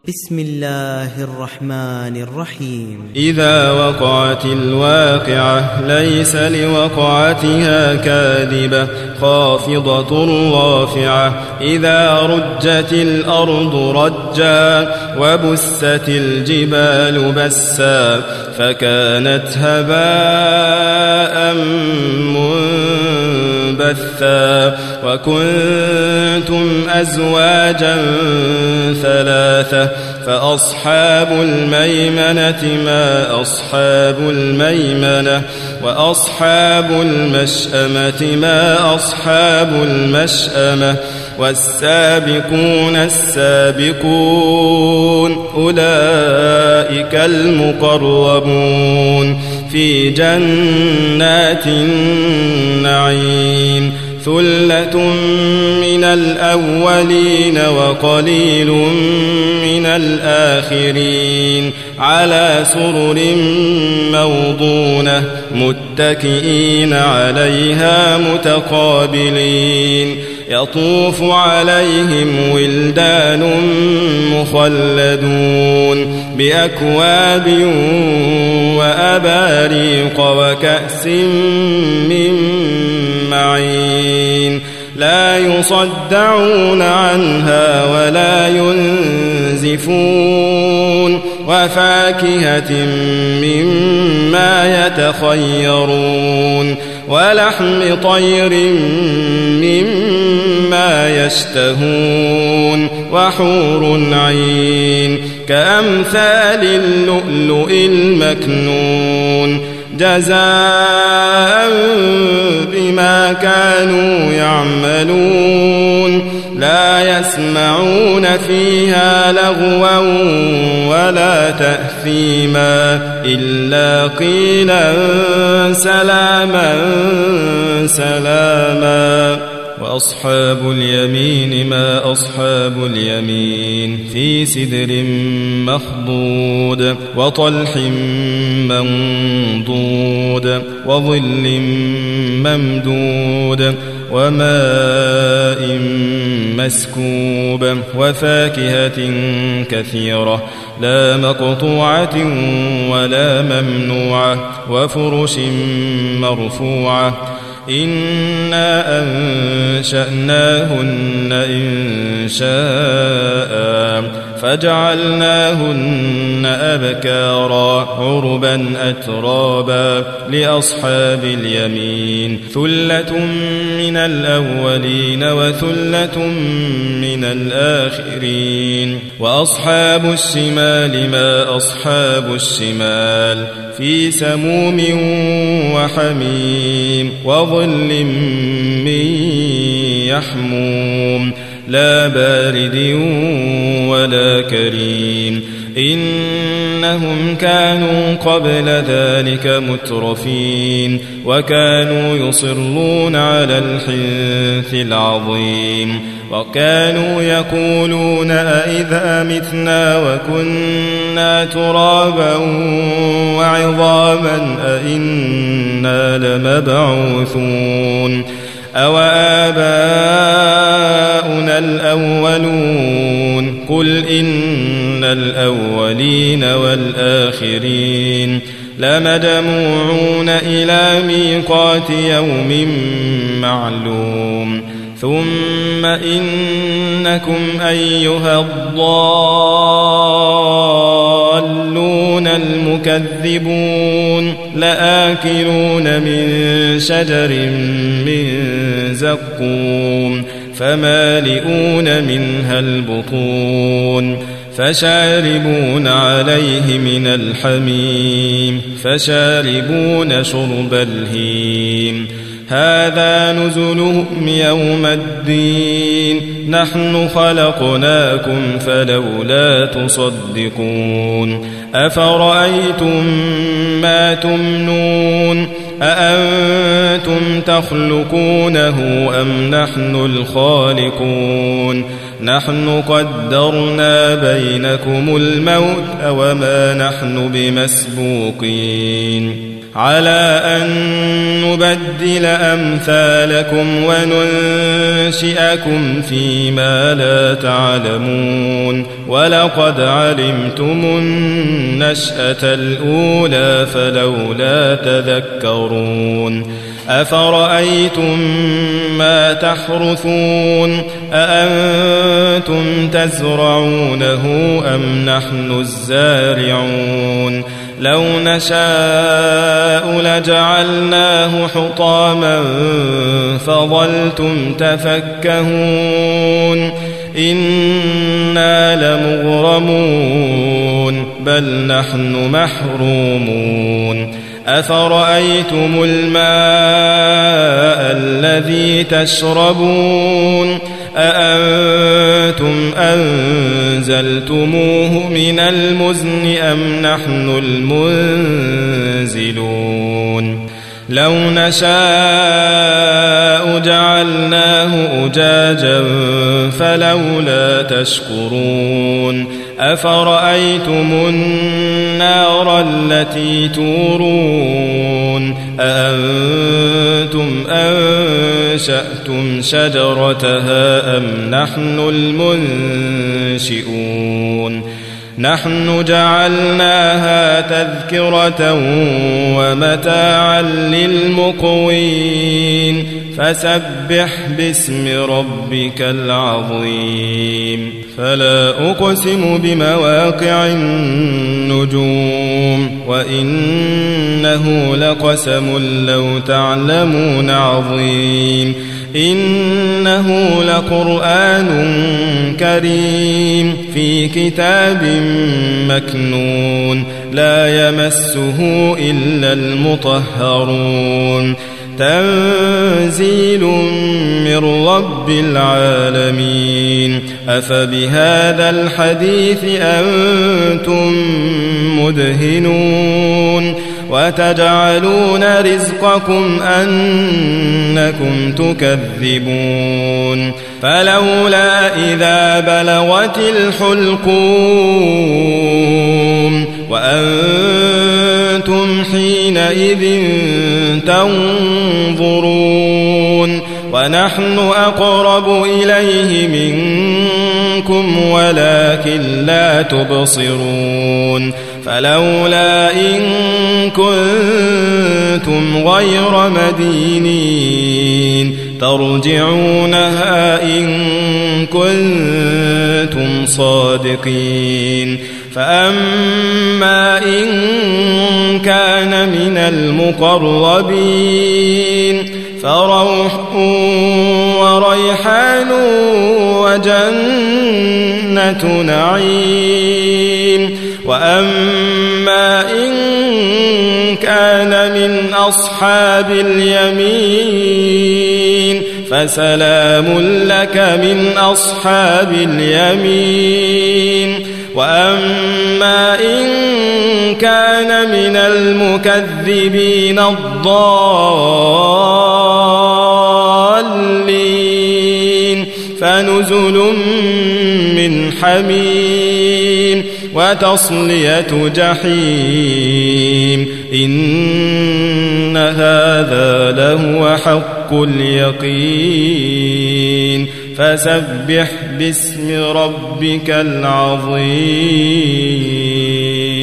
بسم الله الرحمن الرحيم. إذا وقعت الواقعة ليس لوقعتها كاذبة خافضة رافعة إذا رجت الأرض رجا وبست الجبال بسا فكانت هباء منبثا وكنتم أزواجا ثلاثة فأصحاب الميمنة ما أصحاب الميمنة وأصحاب المشأمة ما أصحاب المشأمة والسابقون السابقون أولئك المقربون في جنات النعيم ثلة من الأولين وقليل من الآخرين على سرر موضونة متكئين عليها متقابلين يطوف عليهم ولدان مخلدون بأكواب وأباريق وكأس من معين لا يصدعون عنها ولا ينزفون وفاكهة مما يتخيرون ولحم طير مما يشتهون وحور عين كأمثال اللؤلؤ المكنون جزاء بما كانوا يعملون لا يسمعون فيها لغوا ولا تأثيما إلا قيلا سلاما سلاما وأصحاب اليمين ما أصحاب اليمين في سدر مخضود وطلح منضود وظل ممدود وماء مسكوب وفاكهة كثيرة لا مقطوعة ولا ممنوعة وفرش مرفوعة إنا أنشأناهن إنشاء فجعلناهن أبكارا عربا أترابا لأصحاب اليمين ثلة من الأولين وثلة من الآخرين وأصحاب الشمال ما أصحاب الشمال في سموم وحميم وظل من يحموم لا بارد ولا كريم إنهم كانوا قبل ذلك مترفين وكانوا يصرون على الحنث العظيم وكانوا يقولون أئذا متنا وكنا ترابا وعظاما أئنا لمبعوثون أو آباؤنا الأولون قل إن الأولين والآخرين لمجموعون إلى ميقات يوم معلوم ثم إنكم أيها الضالون المكذبون لآكلون من شجر من زقوم فمالئون منها البطون فشاربون عليه من الحميم فشاربون شرب الهيم هذا نزلهم يوم الدين نحن خلقناكم فلولا تصدقون أفرأيتم ما تمنون أأنتم تخلقونه أم نحن الخالقون نحن قدرنا بينكم الموت وما نحن بمسبوقين على أن نبدل أمثالكم وننشئكم فيما لا تعلمون ولقد علمتم النشأة الأولى فلولا تذكرون أفرأيتم ما تحرثون أأنتم تزرعونه أم نحن الزارعون لو نشاء لجعلناه حطاما فظلتم تفكهون إنا لمغرمون بل نحن محرومون أفرأيتم الماء الذي تشربون أأنتم أنزلتموه من المزن أم نحن المنزلون لو نشاء جعلناه أجاجا فلولا تشكرون أفرأيتم النار التي تورون أأنتم أنشأتم شجرتها أم نحن المنشئون نحن جعلناها تذكرة ومتاعا للمقوين فسبح باسم ربك العظيم فلا أقسم بمواقع النجوم وإنه لقسم لو تعلمون عظيم إنه لقرآن كريم في كتاب مكنون لا يمسه إلا المطهرون تنزيل من رب العالمين أفبهذا الحديث أنتم مدهنون وتجعلون رزقكم أنكم تكذبون فلولا إذا بلغت الحلقوم وأنتم حينئذ تنظرون ونحن أقرب إليه منكم ولكن لا تبصرون فلولا إن كنتم غير مدينين ترجعونها إن كنتم صادقين فأما إن كان من المقربين فروح وريحان وجنة نعيم وأما إن كان من أصحاب اليمين فسلام لك من أصحاب اليمين وأما إن كان من المكذبين الضالين فنزل من حميم وتصلية جحيم إن هذا لهو حق اليقين فسبح باسم ربك العظيم